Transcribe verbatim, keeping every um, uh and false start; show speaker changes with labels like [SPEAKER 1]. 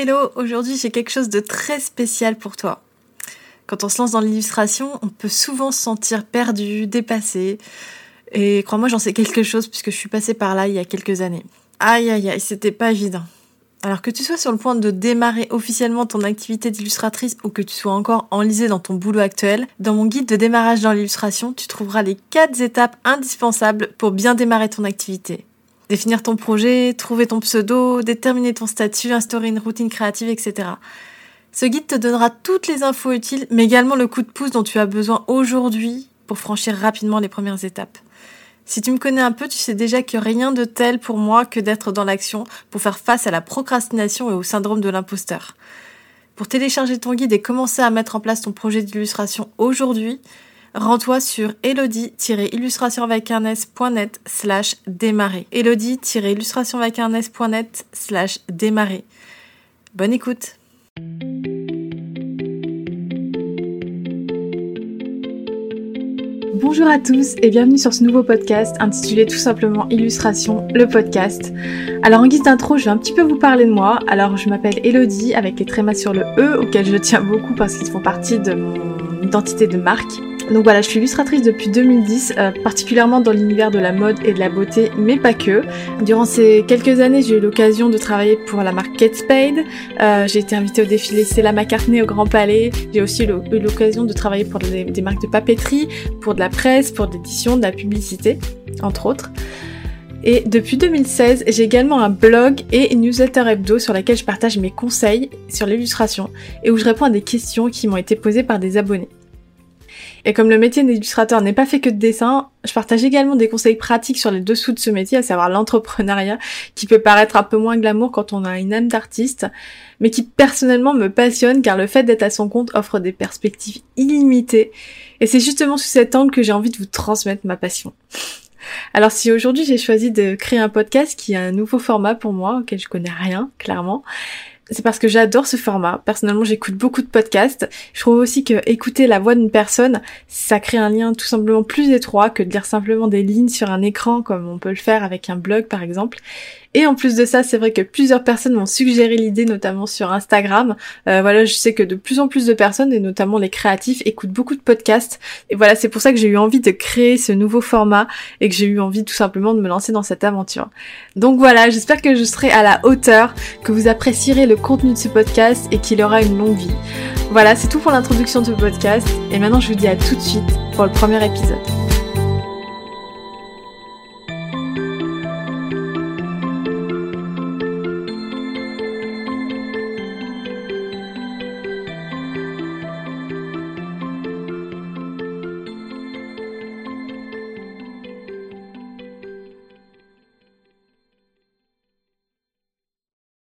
[SPEAKER 1] Hello, aujourd'hui j'ai quelque chose de très spécial pour toi. Quand on se lance dans l'illustration, on peut souvent se sentir perdu, dépassé. Et crois-moi, j'en sais quelque chose puisque je suis passée par là il y a quelques années. Aïe aïe aïe, c'était pas évident. Alors que tu sois sur le point de démarrer officiellement ton activité d'illustratrice ou que tu sois encore enlisé dans ton boulot actuel, dans mon guide de démarrage dans l'illustration, tu trouveras les quatre étapes indispensables pour bien démarrer ton activité. Définir ton projet, trouver ton pseudo, déterminer ton statut, instaurer une routine créative, et cetera. Ce guide te donnera toutes les infos utiles, mais également le coup de pouce dont tu as besoin aujourd'hui pour franchir rapidement les premières étapes. Si tu me connais un peu, tu sais déjà que rien de tel pour moi que d'être dans l'action pour faire face à la procrastination et au syndrome de l'imposteur. Pour télécharger ton guide et commencer à mettre en place ton projet d'illustration aujourd'hui, rends-toi sur elodie-illustrationvacarnes.net slash démarrer. elodie-illustrationvacarnes.net slash démarrer. Bonne écoute! Bonjour à tous et bienvenue sur ce nouveau podcast intitulé tout simplement Illustration, le podcast. Alors en guise d'intro, je vais un petit peu vous parler de moi. Alors je m'appelle Elodie avec les trémas sur le E auxquels je tiens beaucoup parce qu'ils font partie de mon identité de marque. Donc voilà, je suis illustratrice depuis deux mille dix, euh, particulièrement dans l'univers de la mode et de la beauté, mais pas que. Durant ces quelques années, j'ai eu l'occasion de travailler pour la marque Kate Spade. Euh, j'ai été invitée au défilé Stella McCartney au Grand Palais. J'ai aussi eu l'occasion de travailler pour des, des marques de papeterie, pour de la presse, pour de l'édition, de la publicité, entre autres. Et depuis deux mille seize, j'ai également un blog et une newsletter hebdo sur laquelle je partage mes conseils sur l'illustration et où je réponds à des questions qui m'ont été posées par des abonnés. Et comme le métier d'illustrateur n'est pas fait que de dessin, je partage également des conseils pratiques sur les dessous de ce métier, à savoir l'entrepreneuriat, qui peut paraître un peu moins glamour quand on a une âme d'artiste, mais qui personnellement me passionne car le fait d'être à son compte offre des perspectives illimitées. Et c'est justement sous cet angle que j'ai envie de vous transmettre ma passion. Alors si aujourd'hui j'ai choisi de créer un podcast qui est un nouveau format pour moi, auquel je connais rien, clairement, c'est parce que j'adore ce format. Personnellement, j'écoute beaucoup de podcasts. Je trouve aussi que écouter la voix d'une personne, ça crée un lien tout simplement plus étroit que de lire simplement des lignes sur un écran comme on peut le faire avec un blog par exemple. Et en plus de ça, c'est vrai que plusieurs personnes m'ont suggéré l'idée, notamment sur Instagram. Euh, voilà, je sais que de plus en plus de personnes, et notamment les créatifs, écoutent beaucoup de podcasts. Et voilà, c'est pour ça que j'ai eu envie de créer ce nouveau format et que j'ai eu envie tout simplement de me lancer dans cette aventure. Donc voilà, j'espère que je serai à la hauteur, que vous apprécierez le contenu de ce podcast et qu'il aura une longue vie. Voilà, c'est tout pour l'introduction de ce podcast. Et maintenant, je vous dis à tout de suite pour le premier épisode.